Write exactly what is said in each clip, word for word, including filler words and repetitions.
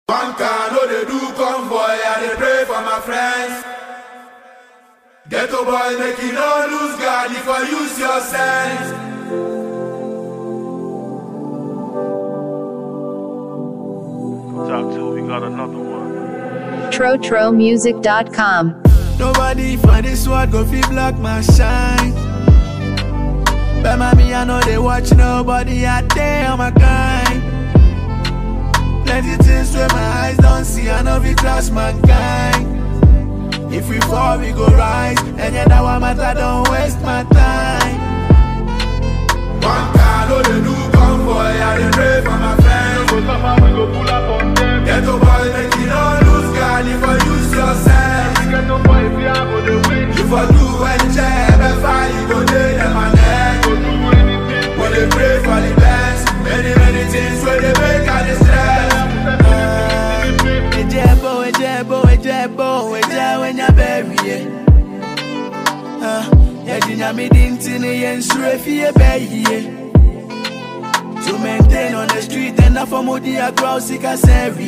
One car, no they do convoy, I they pray for my friends. Ghetto boy, make you no lose God if I use your sense. Talk to, we got another one. tro tro music dot com. Nobody for this world go fi block my shine. But mommy, I know they watch nobody out there on my kind. Plenty things where my eyes don't see, I know we cross mankind. If we fall, we go rise, and yet that one matter, don't waste my time. One car, no they do convoy, I they pray for my friends. We go suffer, we go pull up on them. Ghetto boy, make you no lose God if I use your sense. Ghetto boy, if you have all the win, If I do any job, if I you go lay them my neck. go do anything. When they pray for the best, many many things where they make all the stress. Ejebo, ejebo, ejebo, eje when you bury it. Ah, yajinya mi dintini yen surefi e beye. To maintain on the street and not for modi a crowd sick as every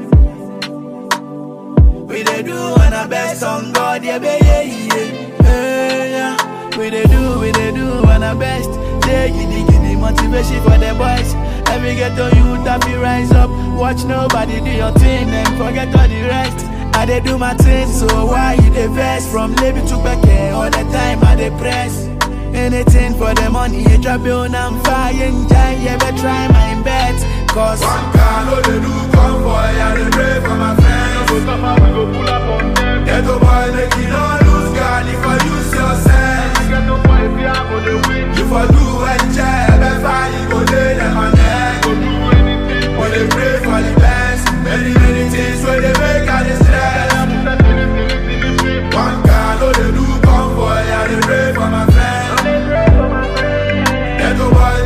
we they do on our best on God, yeah, be yeah, yeah, yeah. We they do, we they do on our best. Yeah, giddy, giddy, motivation for the boys. Every ghetto youth have to rise up. Watch nobody do your thing and forget all the rest. I they do my thing, so why you the best? From Libby to Becky, all the time I they press. Anything for the money, you drop on and fire and jai, you ever try my bet. Cause One car, no they do convoy, I they pray for my friends. We go suffer, we go pull up on them. Ghetto boy, make you no lose God if I use your sense. Ghetto boy, if you have all the win, If I do any job, if I you go lay them my neck. go do anything. When they pray for the best, many many things where they make all the stress. One car, no they do convoy, I they pray for my friends. Ghetto boy,